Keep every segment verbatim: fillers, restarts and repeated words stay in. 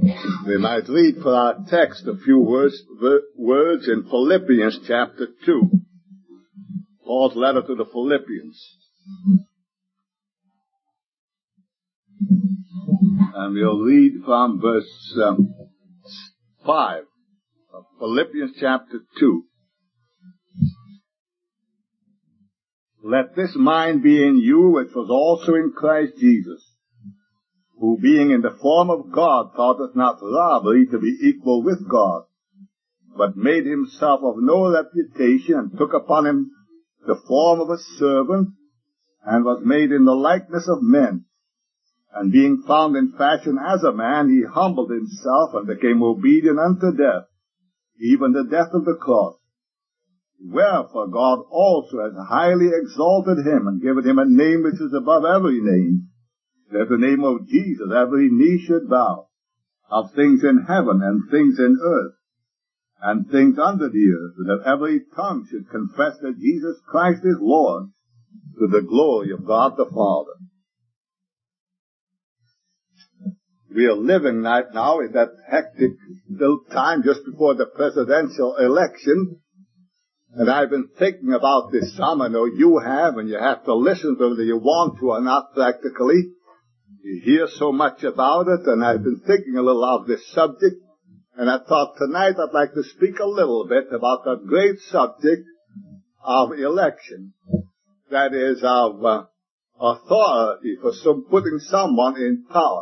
We might read for our text a few words, words in Philippians chapter two. Paul's letter to the Philippians. And we'll read from verse um, five of Philippians chapter two. Let this mind be in you, which was also in Christ Jesus, who being in the form of God thought it not robbery to be equal with God, but made himself of no reputation, and took upon him the form of a servant, and was made in the likeness of men. And being found in fashion as a man, he humbled himself, and became obedient unto death, even the death of the cross. Wherefore God also has highly exalted him, and given him a name which is above every name, that the name of Jesus every knee should bow, of things in heaven and things in earth, and things under the earth, that every tongue should confess that Jesus Christ is Lord, to the glory of God the Father. We are living right now in that hectic little time just before the presidential election, and I've been thinking about this some. I know you have, and you have to listen to it whether you want to or not practically. You hear so much about it, and I've been thinking a little of this subject, and I thought tonight I'd like to speak a little bit about the great subject of election. That is, of uh, authority for some, putting someone in power.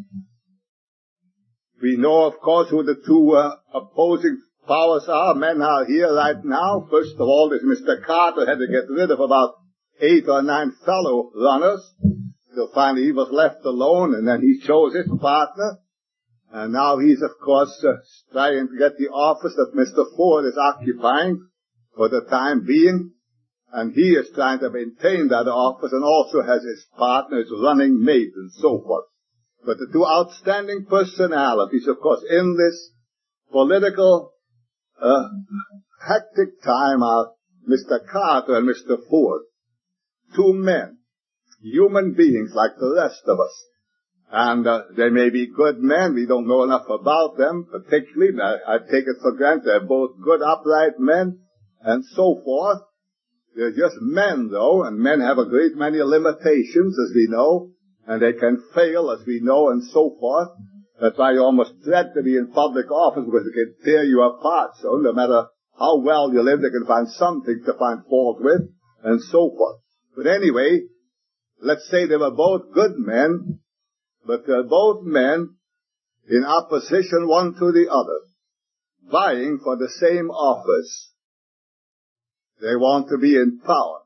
We know, of course, who the two uh, opposing powers are. Men are here right now. First of all, this Mister Carter had to get rid of about eight or nine fellow runners. So finally he was left alone, and then he chose his partner. And now he's, of course, uh, trying to get the office that Mister Ford is occupying for the time being. And he is trying to maintain that office, and also has his partner, his running mate, and so forth. But the two outstanding personalities, of course, in this political uh, hectic time are Mister Carter and Mister Ford. Two men, human beings like the rest of us. And uh, they may be good men. We don't know enough about them, particularly. I, I take it for granted they're both good, upright men, and so forth. They're just men, though, and men have a great many limitations, as we know, and they can fail, as we know, and so forth. That's why you almost dread to be in public office, because they can tear you apart. So no matter how well you live, they can find something to find fault with, and so forth. But anyway, let's say they were both good men, but they're both men in opposition one to the other, vying for the same office. They want to be in power.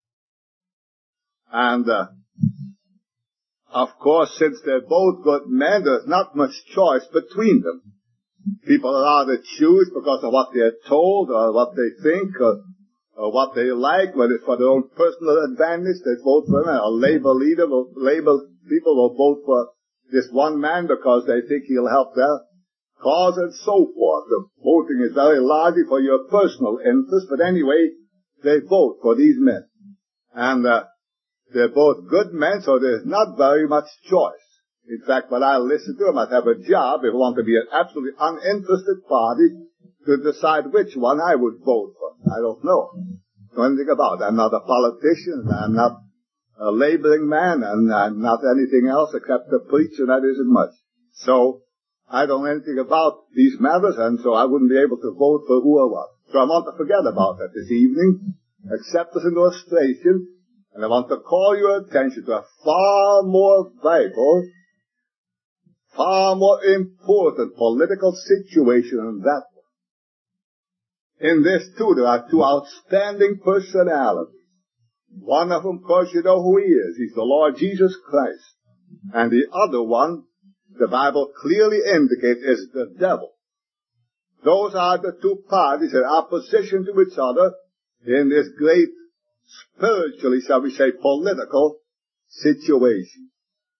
And, uh, of course, since they're both good men, there's not much choice between them. People are either choose because of what they're told, or what they think, or, or what they like, whether it's for their own personal advantage, they vote for him. A labor leader will, labor people will vote for this one man because they think he'll help their cause, and so forth. The voting is very largely for your personal interest, but anyway, they vote for these men. And, uh, they're both good men, so there's not very much choice. In fact, when I listen to them, I'd have a job, if I want to be an absolutely uninterested party, to decide which one I would vote for. I don't know. Know anything about it. I'm not a politician, I'm not a labeling man, and I'm not anything else except a preacher, and that isn't much. So, I don't know anything about these matters, and so I wouldn't be able to vote for who or what. So I want to forget about that this evening, accept as an illustration, and I want to call your attention to a far more vital, far more important political situation than that one. In this, too, there are two outstanding personalities. One of them, of course, you know who he is. He's the Lord Jesus Christ. And the other one, the Bible clearly indicates, is the devil. Those are the two parties in opposition to each other in this great, spiritually, shall we say, political situation.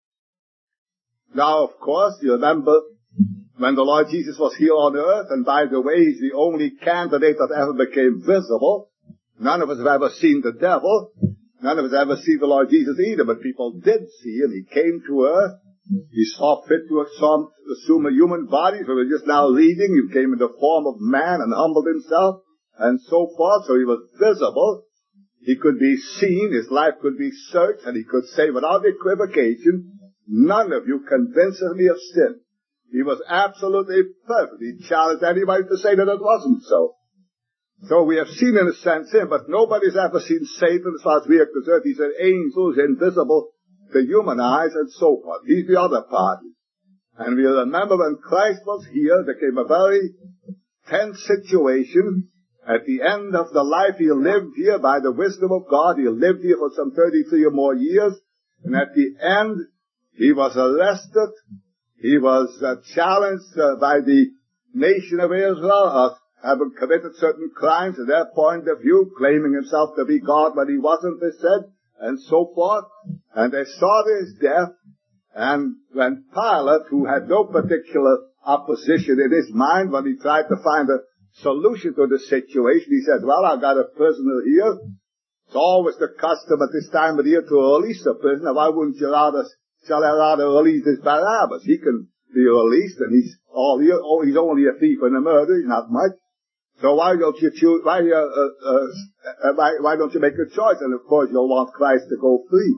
Now, of course, you remember when the Lord Jesus was here on earth, and by the way, he's the only candidate that ever became visible. None of us have ever seen the devil. None of us have ever seen the Lord Jesus either, but people did see him. He came to earth, He saw fit to assume, assume a human body, so we're just now reading. He came in the form of man and humbled himself, and so forth. So he was visible. He could be seen. His life could be searched, and he could say without equivocation, none of you convinces me of sin. He was absolutely perfect. He challenged anybody to say that it wasn't so. So we have seen in a sense him, but nobody's ever seen Satan as far as we are concerned. He's an angel, he's invisible to human eyes and so forth. He's the other party. And we remember when Christ was here, there came a very tense situation. At the end of the life he lived here by the wisdom of God, he lived here for some thirty-three or more years, and at the end he was arrested. He was uh, challenged uh, by the nation of Israel of having committed certain crimes in their point of view, claiming himself to be God when he wasn't, they said, and so forth. And they saw his death, and when Pilate, who had no particular opposition in his mind, when he tried to find a solution to the situation, he said, well, I've got a prisoner here. It's always the custom at this time of the year to release a prisoner. Why wouldn't you rather, shall I rather release this Barabbas? He can be released, and he's all here, oh, he's only a thief and a murderer, he's not much. So why don't you choose, why, uh, uh, uh, why, why don't you make a choice? And of course you'll want Christ to go free.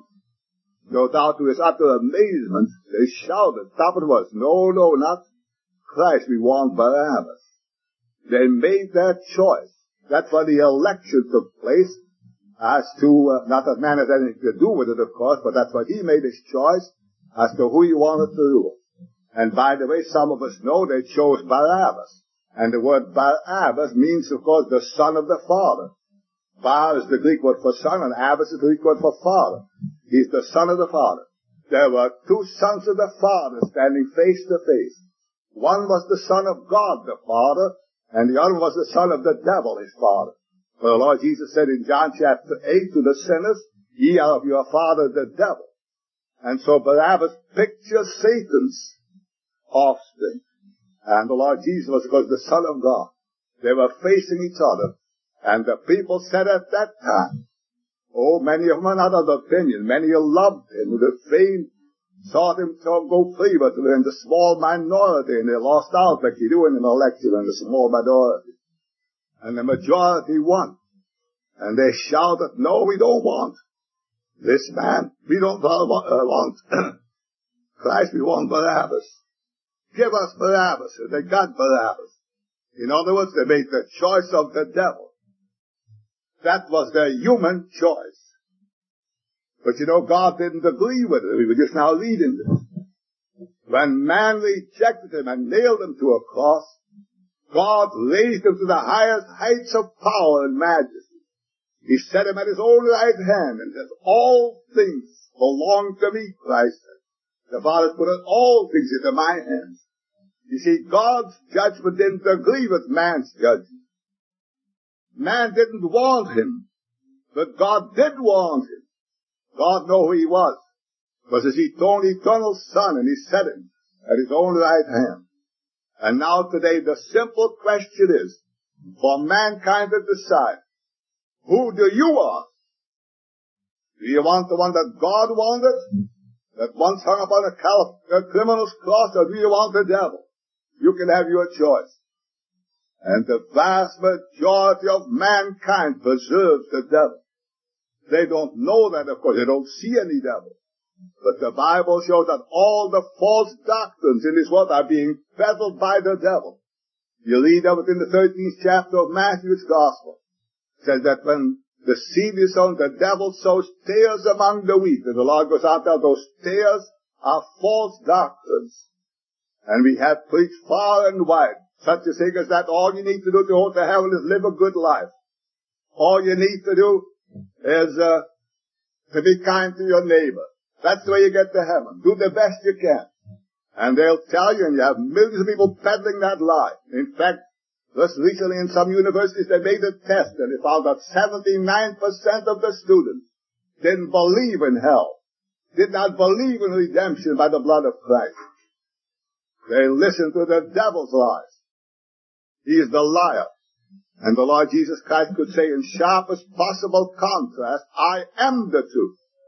No doubt to his utter amazement, they shouted, top of the voice, no, no, not Christ, we want Barabbas. They made their choice. That's why the election took place, as to, uh, not that man has anything to do with it, of course, but that's why he made his choice as to who he wanted to rule. And by the way, some of us know they chose Barabbas. And the word Barabbas means, of course, the son of the father. Bar is the Greek word for son, and Abbas is the Greek word for father. He's the son of the father. There were two sons of the father standing face to face. One was the son of God, the father, and the other was the son of the devil, his father. For the Lord Jesus said in John chapter eight to the sinners, ye are of your father the devil. And so Barabbas pictures Satan's offspring. And the Lord Jesus was, of course, the Son of God. They were facing each other. And the people said at that time, oh, many of them are not of the opinion. Many loved him with a faint, sought him to go free, but they were in the small minority, and they lost out like you do in an election in the small minority. And the majority won. And they shouted, no, we don't want this man. We don't want, uh, want Christ, we want Barabbas. Give us Barabbas. And they got Barabbas. In other words, they made the choice of the devil. That was their human choice. But you know, God didn't agree with it. We were just now reading this. When man rejected him and nailed him to a cross, God raised him to the highest heights of power and majesty. He set him at his own right hand and said, all things belong to me, Christ said. The Father put all things into my hands. You see, God's judgment didn't agree with man's judgment. Man didn't want him, but God did want him. God knew who he was. Was his eternal, eternal Son, and he set him at his own right hand. And now today the simple question is, for mankind to decide, who do you want? Do you want the one that God wanted? That once hung upon a, cal- a criminal's cross, or do you want the devil? You can have your choice. And the vast majority of mankind preserves the devil. They don't know that, of course. They don't see any devil. But the Bible shows that all the false doctrines in this world are being peddled by the devil. You read of it in the thirteenth chapter of Matthew's Gospel. It says that when the seed is sown, the devil sows tares among the wheat. And the Lord goes out there, those tares are false doctrines. And we have preached far and wide. Such a thing as that, all you need to do to go to heaven is live a good life. All you need to do is uh, to be kind to your neighbor. That's the way you get to heaven. Do the best you can. And they'll tell you, and you have millions of people peddling that lie. In fact, just recently in some universities they made a test, and they found that seventy-nine percent of the students didn't believe in hell. Did not believe in redemption by the blood of Christ. They listened to the devil's lies. He is the liar. And the Lord Jesus Christ could say in sharpest possible contrast, I am the truth.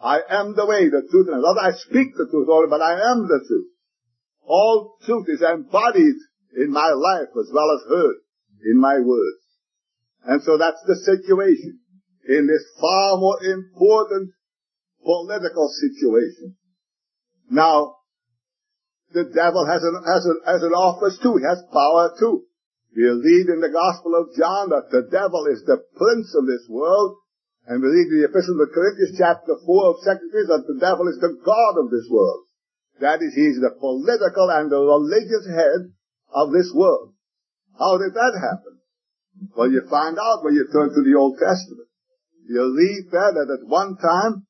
I am the way, the truth, and not I speak the truth only, but I am the truth. All truth is embodied in my life as well as heard in my words. And so that's the situation in this far more important political situation. Now, the devil has an, has an, has an office too. He has power too. We read in the Gospel of John that the devil is the prince of this world. And we read in the Epistle to Corinthians chapter four of Second Corinthians that the devil is the god of this world. That is, he's the political and the religious head of this world. How did that happen? Well, you find out when you turn to the Old Testament. You read there that at one time,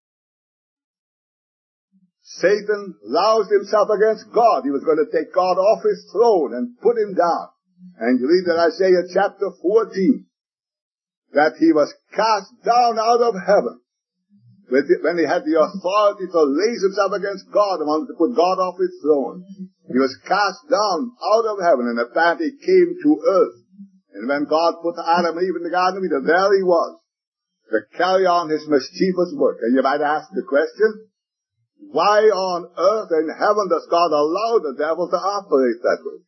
Satan roused himself against God. He was going to take God off his throne and put him down. And you read in Isaiah chapter fourteen that he was cast down out of heaven when he had the authority to raise himself against God and wanted to put God off his throne. He was cast down out of heaven, and apparently came to earth. And when God put Adam and Eve in the Garden of Eden, there he was, to carry on his mischievous work. And you might ask the question, why on earth and heaven does God allow the devil to operate that way?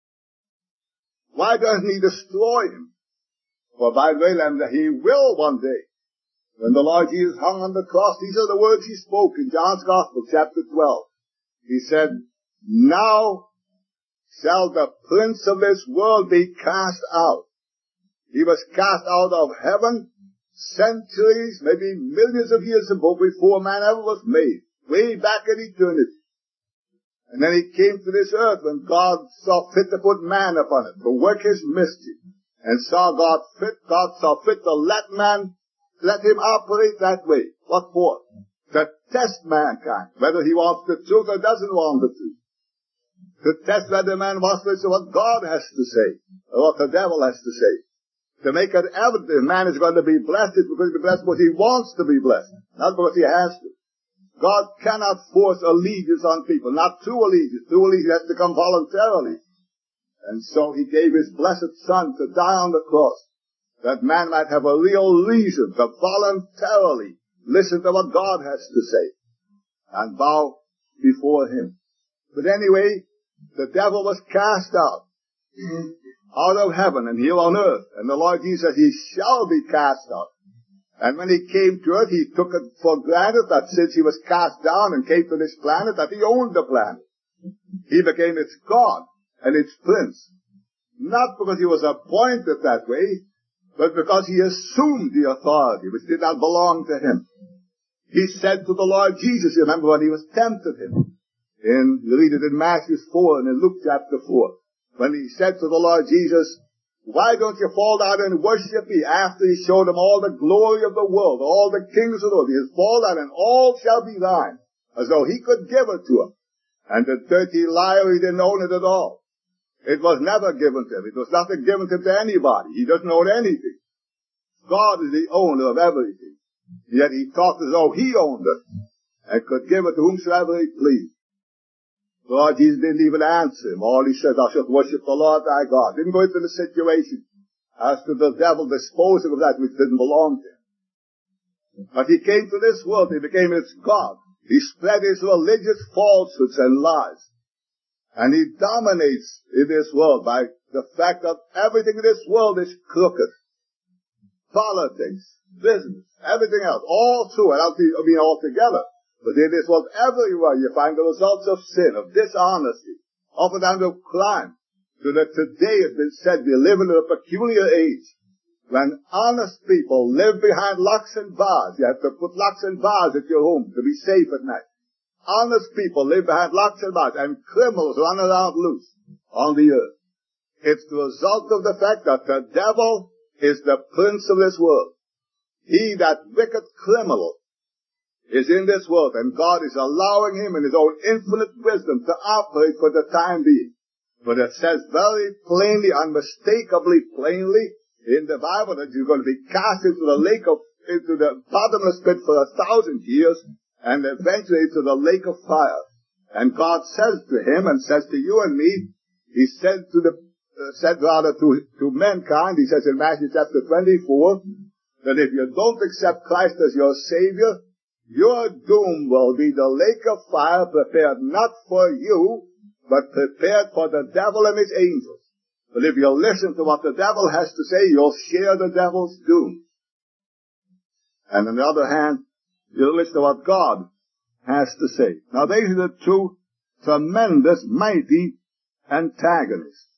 Why doesn't he destroy him? For by the way, that he will one day. When the Lord Jesus hung on the cross, these are the words he spoke in John's Gospel, chapter twelve. He said, now shall the prince of this world be cast out. He was cast out of heaven centuries, maybe millions of years ago, before man ever was made, way back in eternity. And then he came to this earth when God saw fit to put man upon it, to work his mischief. And saw God fit, God saw fit to let man, let him operate that way. What for? To test mankind, whether he wants the truth or doesn't want the truth. To test whether man wants to listen to what God has to say, or what the devil has to say. To make it evident that man is going to be blessed, it's going to be blessed because he wants to be blessed, not because he has to. God cannot force allegiance on people, not true allegiance. True allegiance has to come voluntarily. And so he gave his blessed Son to die on the cross, that man might have a real reason to voluntarily listen to what God has to say and bow before him. But anyway, the devil was cast out, out of heaven and here on earth. And the Lord Jesus said, he shall be cast out. And when he came to earth, he took it for granted that since he was cast down and came to this planet, that he owned the planet. He became its God and its prince. Not because he was appointed that way, but because he assumed the authority which did not belong to him. He said to the Lord Jesus, you remember when he was tempted him, in, you read it in Matthew four and in Luke chapter four, when he said to the Lord Jesus, why don't you fall down and worship me? After he showed him all the glory of the world, all the kings of the world, he has fall down and all shall be thine, as though he could give it to him. And the dirty liar, he didn't own it at all. It was never given to him. It was nothing given to him to anybody. He doesn't own anything. God is the owner of everything. Yet he talked as though he owned it and could give it to whomsoever he pleased. The Lord Jesus didn't even answer him. All he said, thou shalt worship the Lord thy God. Didn't go into the situation as to the devil disposing of that which didn't belong to him. But he came to this world. He became its God. He spread his religious falsehoods and lies. And he dominates in this world by the fact that everything in this world is crooked. Politics, business, everything else, all through it. I mean all together. But in this world, everywhere you find the results of sin, of dishonesty, often under crime. So that today it's been said we live in a peculiar age when honest people live behind locks and bars. You have to put locks and bars at your home to be safe at night. Honest people live behind locks and bars, and criminals run around loose on the earth. It's the result of the fact that the devil is the prince of this world. He, that wicked criminal, is in this world, and God is allowing him in his own infinite wisdom to operate for the time being. But it says very plainly, unmistakably plainly, in the Bible that you're going to be cast into the lake of, into the bottomless pit for a thousand years, and eventually to the lake of fire. And God says to him, and says to you and me, he said to the, uh, said rather to, to mankind, he says in Matthew chapter twenty-four, that if you don't accept Christ as your Savior, your doom will be the lake of fire prepared not for you, but prepared for the devil and his angels. But if you listen to what the devil has to say, you'll share the devil's doom. And on the other hand, you'll listen to what God has to say. Now these are the two tremendous, mighty antagonists.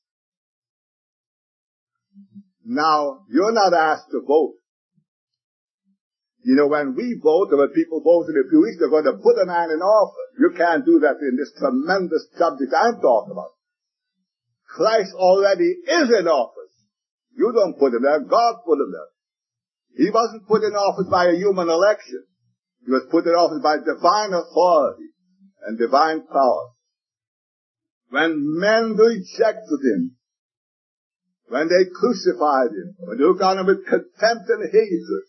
Now, you're not asked to vote. You know, when we vote, or when people vote in a few weeks, they're going to put a man in office. You can't do that in this tremendous subject I'm talking about. Christ already is in office. You don't put him there. God put him there. He wasn't put in office by a human election. He was put in office by divine authority and divine power. When men rejected him, when they crucified him, when they looked on him with contempt and hatred,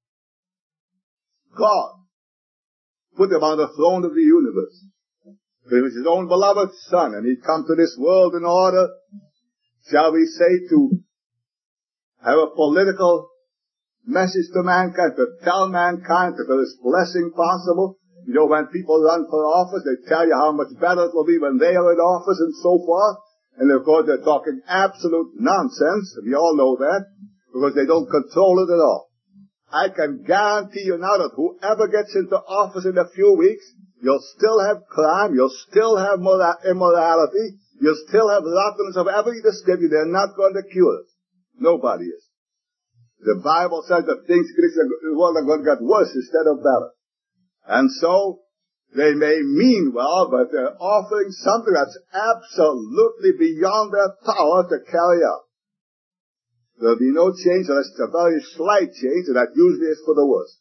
God put him on the throne of the universe. He was his own beloved Son, and he'd come to this world in order, shall we say, to have a political message to mankind, to tell mankind that there is blessing possible. You know, when people run for office, they tell you how much better it will be when they are in office and so forth. And of course, they're talking absolute nonsense. We all know that, because they don't control it at all. I can guarantee you now that whoever gets into office in a few weeks, you'll still have crime, you'll still have immorality, you'll still have rottenness of every description. They're not going to cure it. Nobody is. The Bible says that things in the world are going to get worse instead of better. And so, they may mean well, but they're offering something that's absolutely beyond their power to carry out. There'll be no change unless it's a very slight change, and that usually is for the worse.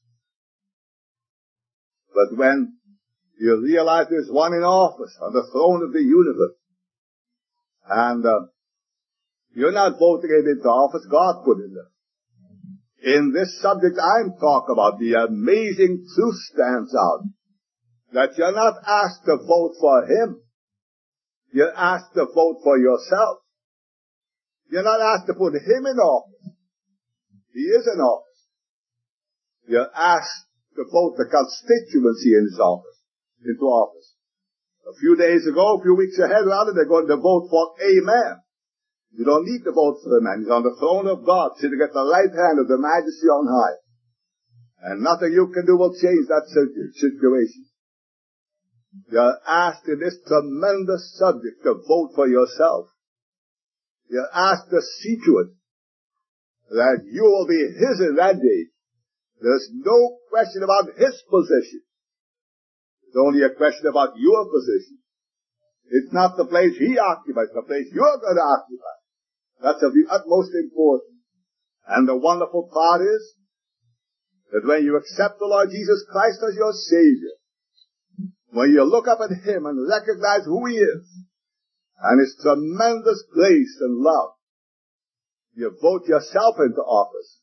But when you realize there's one in office on the throne of the universe, and uh, you're not voting him into office, God put him there. In this subject I'm talking about, the amazing truth stands out, that you're not asked to vote for him. You're asked to vote for yourself. You're not asked to put him in office. He is in office. You're asked to vote the constituency in his office, into office. A few days ago, a few weeks ahead, rather, they're going to vote for a man. You don't need to vote for the man. He's on the throne of God, sitting at the right hand of the Majesty on high. And nothing you can do will change that situation. You're asked in this tremendous subject to vote for yourself. You're asked to see to it that you will be his in that day. There's no question about his position. It's only a question about your position. It's not the place he occupies, the place you're going to occupy. That's of the utmost importance. And the wonderful part is that when you accept the Lord Jesus Christ as your Savior, when you look up at him and recognize who he is, and his tremendous grace and love, you vote yourself into office.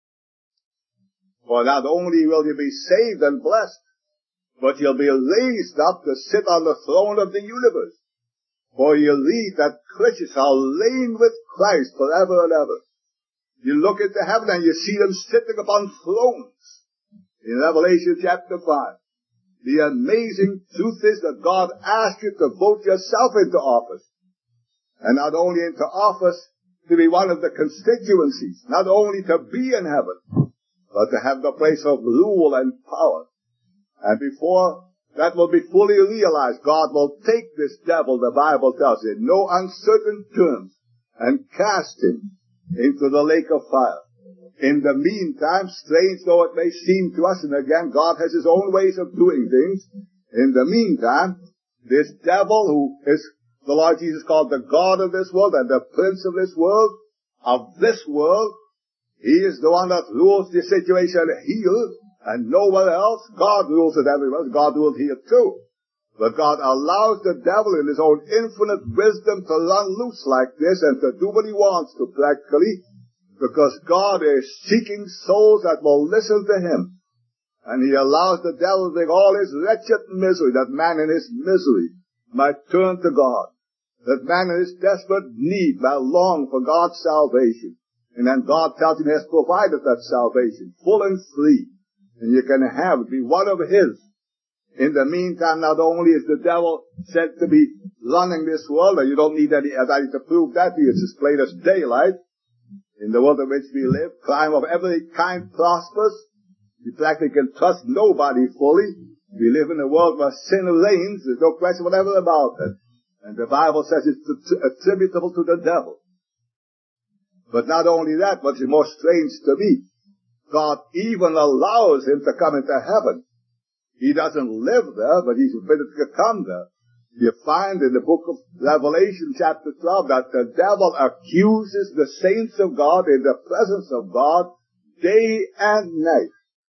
For not only will you be saved and blessed, but you'll be raised up to sit on the throne of the universe. For you read that Christians are reigned with Christ forever and ever. You look into heaven and you see them sitting upon thrones. In Revelation chapter five. The amazing truth is that God asks you to vote yourself into office. And not only into office to be one of the constituencies, not only to be in heaven, but to have the place of rule and power. And before that will be fully realized, God will take this devil, the Bible tells in no uncertain terms, and cast him into the lake of fire. In the meantime, strange though it may seem to us, and again, God has his own ways of doing things. In the meantime, this devil who is, the Lord Jesus called the God of this world and the prince of this world, of this world, he is the one that rules the situation here and nowhere else. God rules it everywhere. God rules here too. But God allows the devil in his own infinite wisdom to run loose like this and to do what he wants to practically, because God is seeking souls that will listen to him. And he allows the devil to bring all his wretched misery, that man in his misery might turn to God. That man in his desperate need might long for God's salvation. And then God tells him he has provided that salvation, full and free. and you can have it, be one of his. In the meantime, not only is the devil said to be running this world, and you don't need anybody to prove that to you, it's as plain as daylight. In the world in which we live, crime of every kind prospers. You practically can trust nobody fully. We live in a world where sin reigns. There's no question whatever about it. And the Bible says it's attributable to the devil. But not only that, what's more strange to me, God even allows him to come into heaven. He doesn't live there, but he's permitted to come there. You find in the book of Revelation chapter twelve that the devil accuses the saints of God in the presence of God day and night.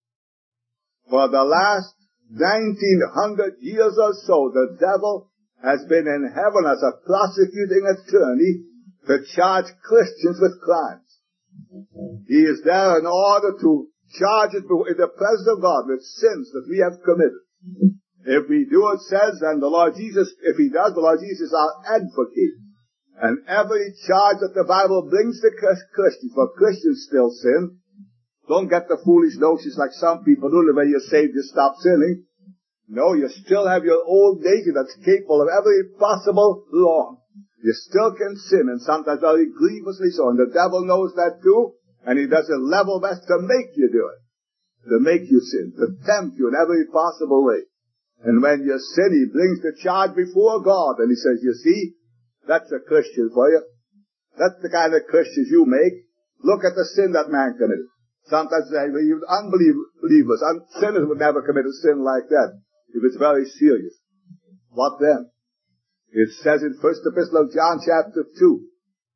For the last nineteen hundred years or so, the devil has been in heaven as a prosecuting attorney to charge Christians with crimes. He is there in order to charge it in the presence of God with sins that we have committed. If we do, it says, and the Lord Jesus, if he does, the Lord Jesus is our advocate. And every charge that the Bible brings to Christians, for Christians still sin, don't get the foolish notions like some people do, that when you're saved you stop sinning. No, you still have your old nature that's capable of every possible wrong. You still can sin, and sometimes very grievously so, and the devil knows that too, and he does his level best to make you do it, to make you sin, to tempt you in every possible way. And when you sin, he brings the charge before God, and he says, you see, that's a Christian for you. That's the kind of Christians you make. Look at the sin that man committed. Sometimes even unbelievers, sinners would never commit a sin like that, if it's very serious. What then? It says in First Epistle of John chapter two,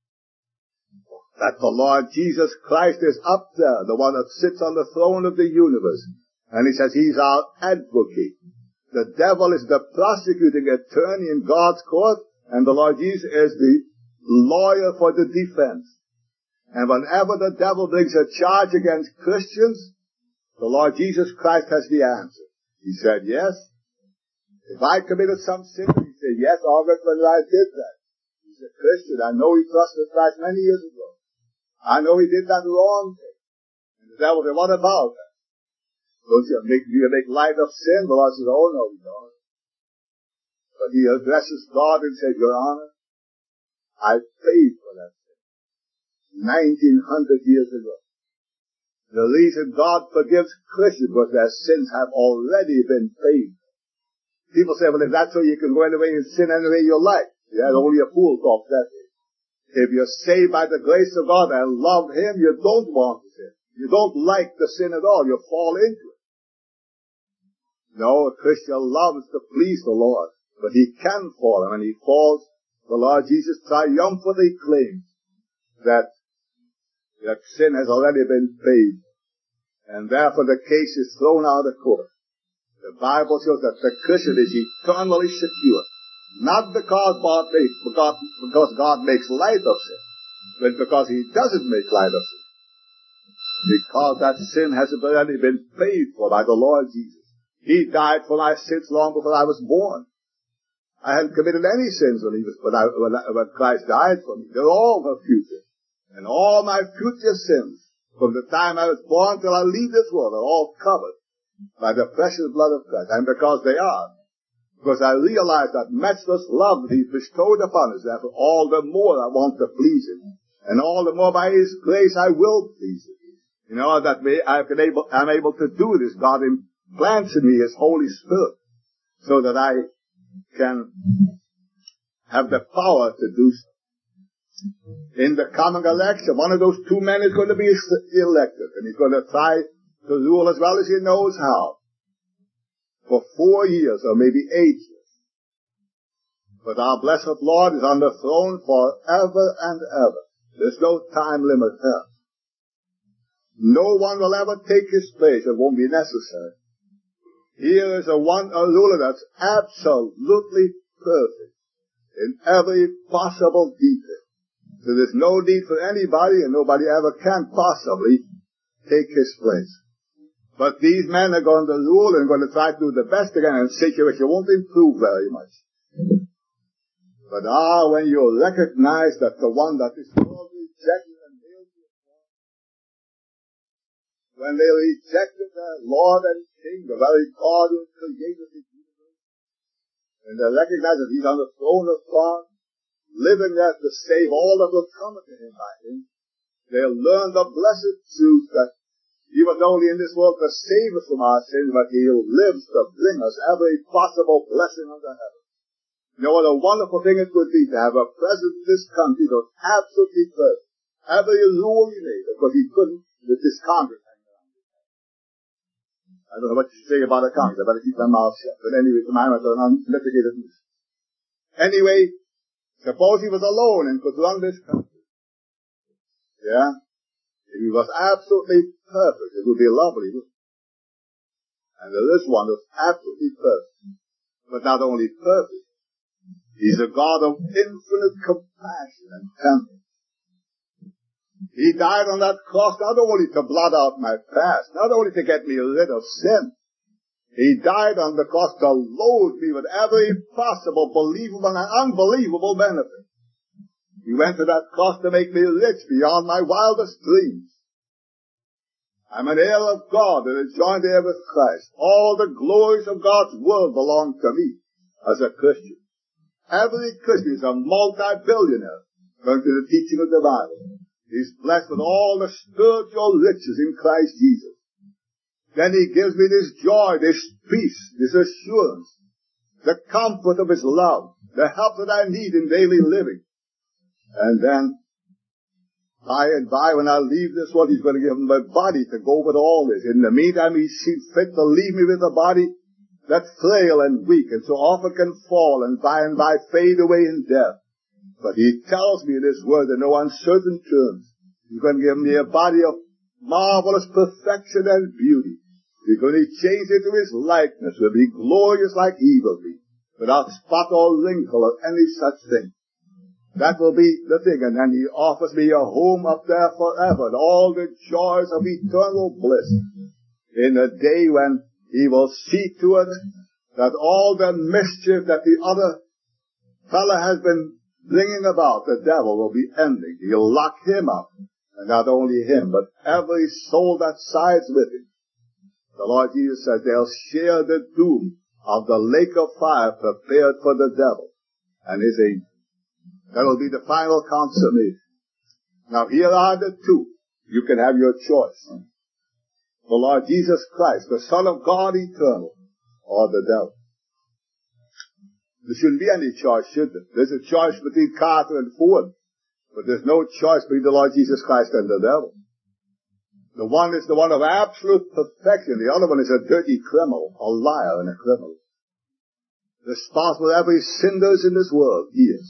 that the Lord Jesus Christ is up there, the one that sits on the throne of the universe. And he says he's our advocate. The devil is the prosecuting attorney in God's court, and the Lord Jesus is the lawyer for the defense. And whenever the devil brings a charge against Christians, the Lord Jesus Christ has the answer. He said, yes. If I committed some sin, he said, yes, all right, when I did that. He's a Christian. I know he trusted Christ many years ago. I know he did that wrong thing. And the devil said, what about that? Don't you make, do you make light of sin? The Lord says, oh no, we don't. But he addresses God and said, Your Honor, I paid for that sin. Nineteen hundred years ago. The reason God forgives Christians was their sins have already been paid. People say, well, if that's so, you can go anyway and sin any way you like. Yeah, only a fool talks that way. If you're saved by the grace of God and love him, you don't want to sin. You don't like the sin at all. You fall into it. No, a Christian loves to please the Lord, but he can fall, and when he falls, the Lord Jesus triumphantly claims that, that sin has already been paid, and therefore the case is thrown out of court. The Bible shows that the Christian is eternally secure, not because God makes, because, because God makes light of sin, but because he doesn't make light of sin. Because that sin has already been paid for by the Lord Jesus. He died for my sins long before I was born. I hadn't committed any sins when he was, when, I, when, I, when Christ died for me. They're all my future. And all my future sins, from the time I was born till I leave this world, are all covered by the precious blood of Christ. And because they are, because I realize that matchless love that he bestowed upon us, therefore all the more I want to please him. And all the more by his grace I will please him. You know, that way I can able, I'm able to do this. God implants in me his Holy Spirit so that I can have the power to do so. In the coming election, one of those two men is going to be elected, and he's going to try to rule as well as he knows how for four years or maybe eight years. But our blessed Lord is on the throne forever and ever. There's no time limit there. No one will ever take his place. It won't be necessary. Here is a one, a ruler that's absolutely perfect in every possible detail. So there's no need for anybody, and nobody ever can possibly take his place. But these men are going to rule and going to try to do the best again, and situation won't improve very much. But ah, when you recognize that the one that is called rejected, when they rejected their Lord and King, the very God who created the universe, and they recognized that He's on the throne of God, living there to save all that will come to Him by Him, they'll learn the blessed truth that He was only in this world to save us from our sins, but He lives to bring us every possible blessing under heaven. You know what a wonderful thing it would be to have a president in this country that was absolutely perfect. Every rule he made, because he couldn't with this Congress. I don't know what you say about the Congress. I better keep my mouth shut. But anyway, it's my matter, unmitigated news. Anyway, suppose he was alone and could run this country. Yeah? If he was absolutely perfect, it would be lovely. And there is one who's absolutely perfect. But not only perfect, He's a God of infinite compassion and tenderness. He died on that cross not only to blot out my past, not only to get me rid of sin. He died on the cross to load me with every possible believable and unbelievable benefit. He went to that cross to make me rich beyond my wildest dreams. I'm an heir of God and a joint heir with Christ. All the glories of God's world belong to me as a Christian. Every Christian is a multi-billionaire according to the teaching of the Bible. He's blessed with all the spiritual riches in Christ Jesus. Then He gives me this joy, this peace, this assurance, the comfort of His love, the help that I need in daily living. And then, by and by, when I leave this world, He's going to give me my body to go with all this. In the meantime, He sees fit to leave me with a body that's frail and weak, and so often can fall and by and by fade away in death. But He tells me in His word in no uncertain terms, He's going to give me a body of marvelous perfection and beauty. He's going to change it to His likeness. It will be glorious like He will be, without spot or wrinkle or any such thing. That will be the thing. And then He offers me a home up there forever, and all the joys of eternal bliss. In a day when He will see to it that all the mischief that the other fellow has been bringing about, the devil will be ending. He'll lock him up. And not only him, but every soul that sides with him. The Lord Jesus says they'll share the doom of the lake of fire prepared for the devil and his angels. That will be the final consummation. Now here are the two. You can have your choice. The Lord Jesus Christ, the Son of God eternal, or the devil. There shouldn't be any choice, should there? There's a choice between Carter and Ford, but there's no choice between the Lord Jesus Christ and the devil. The one is the one of absolute perfection. The other one is a dirty criminal, a liar and a criminal. Responsible for every sin there is in this world, he is.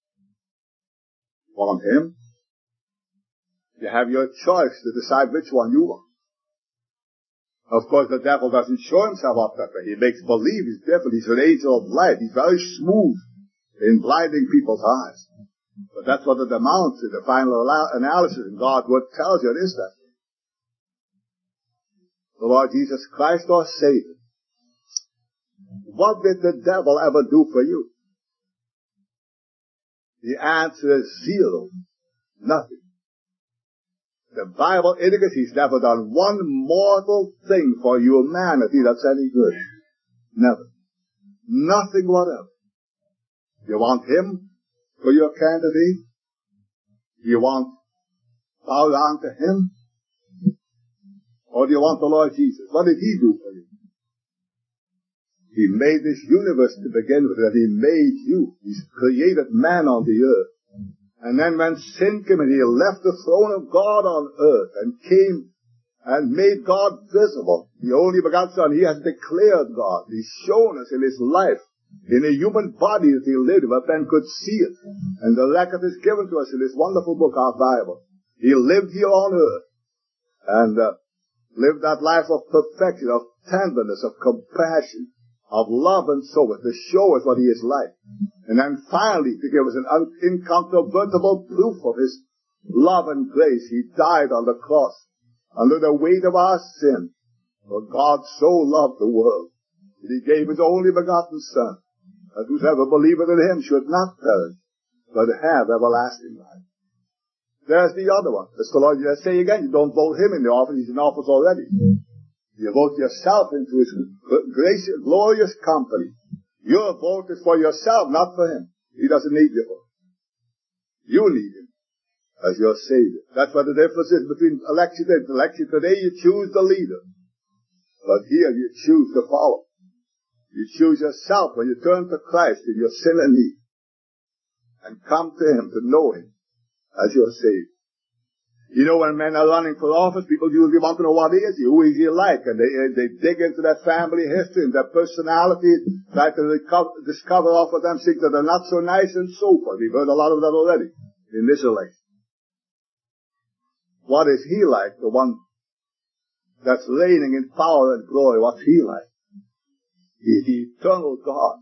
Want him? You have your choice to decide which one you want. Of course, the devil doesn't show himself up that way. He makes believe he's different. He's an angel of light. He's very smooth in blinding people's eyes. But that's what it amounts to, the final analysis. And God's word tells you it is that. The Lord Jesus Christ, our Savior. What did the devil ever do for you? The answer is zero. Nothing. The Bible indicates He's never done one mortal thing for humanity that's any good. Never. Nothing whatever. You want Him for your candidate? You want bow down to Him? Or do you want the Lord Jesus? What did He do for you? He made this universe to begin with, and He made you. He's created man on the earth. And then when sin came in, He left the throne of God on earth and came and made God visible. The only begotten Son, He has declared God. He's shown us in His life, in a human body that He lived, but men could see it. And the record is given to us in this wonderful book, our Bible. He lived here on earth and uh, lived that life of perfection, of tenderness, of compassion, of love and so forth, to show us what He is like. And then finally, to give us an incontrovertible proof of His love and grace, He died on the cross under the weight of our sin. For God so loved the world that He gave His only begotten Son, that whosoever believeth in Him should not perish, but have everlasting life. There's the other one. That's the Lord. I say again, you don't vote him in the office. He's in office already. You vote yourself into his gracious, glorious company. Your vote is for yourself, not for him. He doesn't need your vote. You need him as your Savior. That's what the difference is between election and election. Today you choose the leader. But here you choose to follow. You choose yourself when you turn to Christ in your sin and need. And come to him to know him as your Savior. You know, when men are running for office, people usually want to know what is he, who is he like, and they they dig into their family history and their personality, try to recover, discover off of them things that are not so nice and so forth. We've heard a lot of that already in this election. What is he like, the one that's reigning in power and glory? What's he like? He's the eternal God,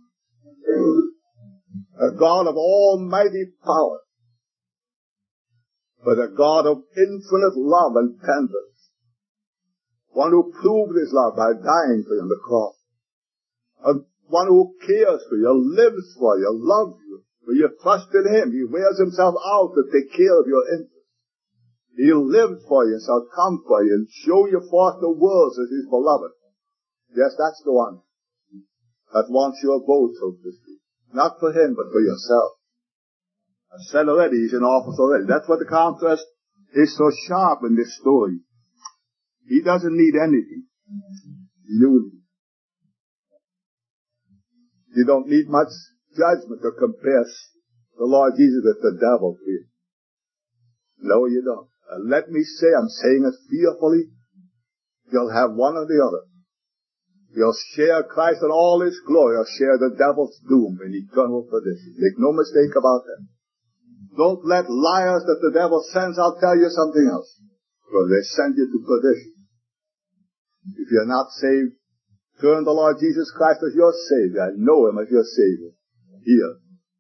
a God of almighty power, but a God of infinite love and tenderness. One who proved his love by dying for you on the cross. A one who cares for you, lives for you, loves you. When you trust in him, he wears himself out to take care of your interests. He'll live for you and shall come for you and show you forth the world as his beloved. Yes, that's the one that wants your vote, so to speak. Not for him, but for yourself. I said already, he's in office already. That's what the contrast is so sharp in this story. He doesn't need anything. You need. You don't need much judgment to compare the Lord Jesus with the devil to you. No, you don't. Uh, let me say, I'm saying it fearfully, you'll have one or the other. You'll share Christ in all his glory, or share the devil's doom in eternal perdition. Make no mistake about that. Don't let liars that the devil sends out tell you something else. Because they send you to perdition. If you're not saved, turn to the Lord Jesus Christ as your Savior. I know him as your Savior. Here.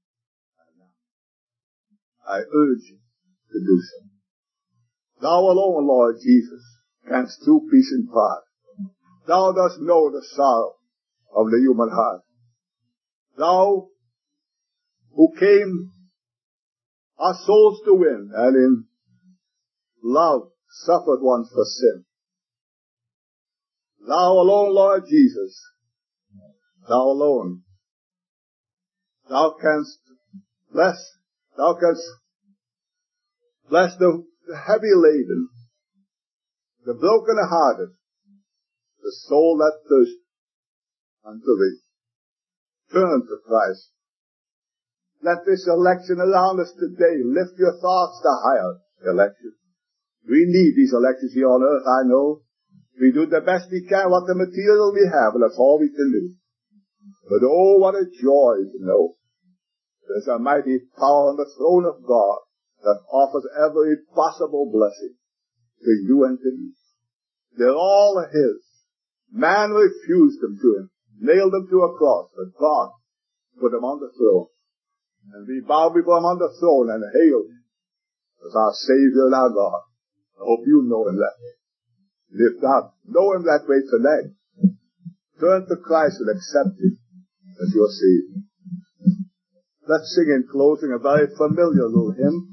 I urge you to do so. Thou alone, Lord Jesus, canst true peace impart. Thou dost know the sorrow of the human heart. Thou who came our souls to win, and in love suffered once for sin. Thou alone, Lord Jesus, thou alone, thou canst bless, thou canst bless the, the heavy laden, the broken hearted, the soul that thirsts unto thee. Turn to Christ. Let this election around us today lift your thoughts to higher election. We need these elections here on earth, I know. We do the best we can, what the material we have, and that's all we can do. But oh, what a joy to know there's a mighty power on the throne of God that offers every possible blessing to you and to me. They're all his. Man refused them to him, nailed them to a cross, but God put them on the throne. And we bow before him on the throne and hail him as our Savior and our God. I hope you know him that way. And if not, know him that way tonight. Turn to Christ and accept him as your Savior. Let's sing in closing a very familiar little hymn.